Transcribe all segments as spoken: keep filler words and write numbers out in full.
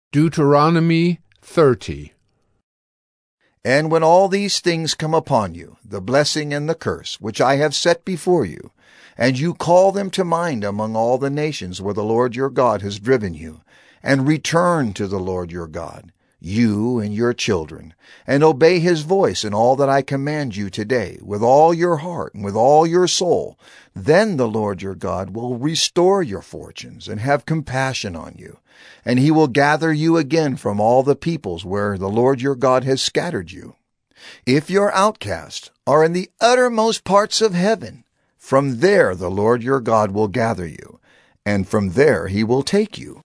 Deuteronomy thirty. And when all these things come upon you, the blessing and the curse, which I have set before you, and you call them to mind among all the nations where the Lord your God has driven you, and return to the Lord your God, you and your children, and obey his voice in all that I command you today, with all your heart and with all your soul, then the Lord your God will restore your fortunes and have compassion on you, and he will gather you again from all the peoples where the Lord your God has scattered you. If your outcasts are in the uttermost parts of heaven, from there the Lord your God will gather you, and from there he will take you.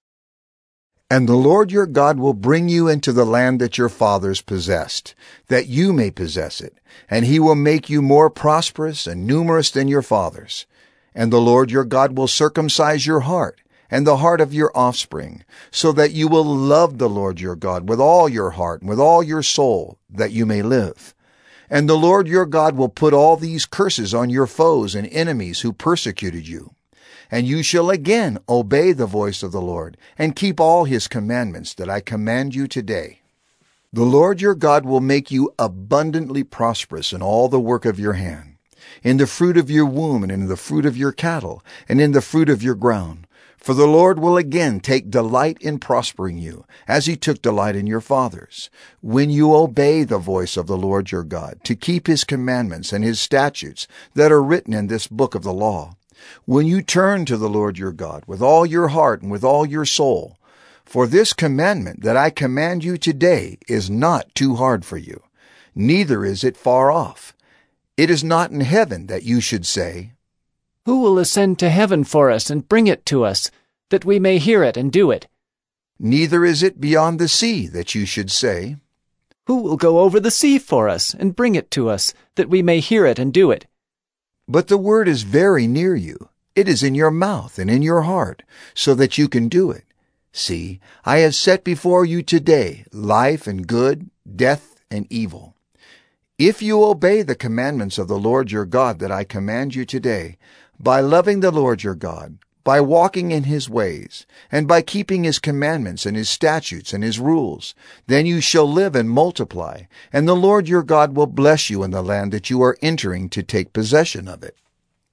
And the Lord your God will bring you into the land that your fathers possessed, that you may possess it, and he will make you more prosperous and numerous than your fathers. And the Lord your God will circumcise your heart, and the heart of your offspring, so that you will love the Lord your God with all your heart and with all your soul, that you may live. And the Lord your God will put all these curses on your foes and enemies who persecuted you. And you shall again obey the voice of the Lord, and keep all his commandments that I command you today. The Lord your God will make you abundantly prosperous in all the work of your hand, in the fruit of your womb, and in the fruit of your cattle, and in the fruit of your ground. For the Lord will again take delight in prospering you, as he took delight in your fathers, when you obey the voice of the Lord your God, to keep his commandments and his statutes that are written in this book of the law. When you turn to the Lord your God with all your heart and with all your soul, for this commandment that I command you today is not too hard for you, neither is it far off. It is not in heaven that you should say, Who will ascend to heaven for us and bring it to us, that we may hear it and do it? Neither is it beyond the sea that you should say, Who will go over the sea for us and bring it to us, that we may hear it and do it? But the word is very near you. It is in your mouth and in your heart, so that you can do it. See, I have set before you today life and good, death and evil. If you obey the commandments of the Lord your God that I command you today, by loving the Lord your God, by walking in his ways, and by keeping his commandments and his statutes and his rules, then you shall live and multiply, and the Lord your God will bless you in the land that you are entering to take possession of it.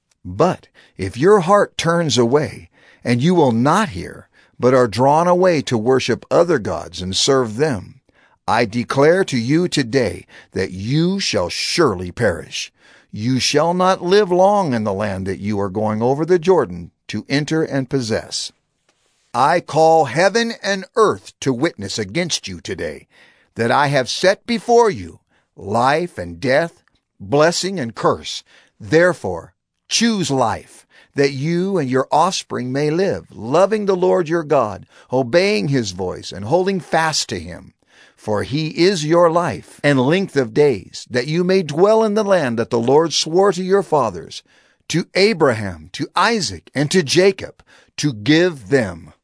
But if your heart turns away, and you will not hear, but are drawn away to worship other gods and serve them, I declare to you today that you shall surely perish. You shall not live long in the land that you are going over the Jordan to enter and possess. I call heaven and earth to witness against you today, that I have set before you life and death, blessing and curse. Therefore, choose life, that you and your offspring may live, loving the Lord your God, obeying his voice, and holding fast to him. For he is your life and length of days, that you may dwell in the land that the Lord swore to your fathers, to Abraham, to Isaac, and to Jacob, to give them.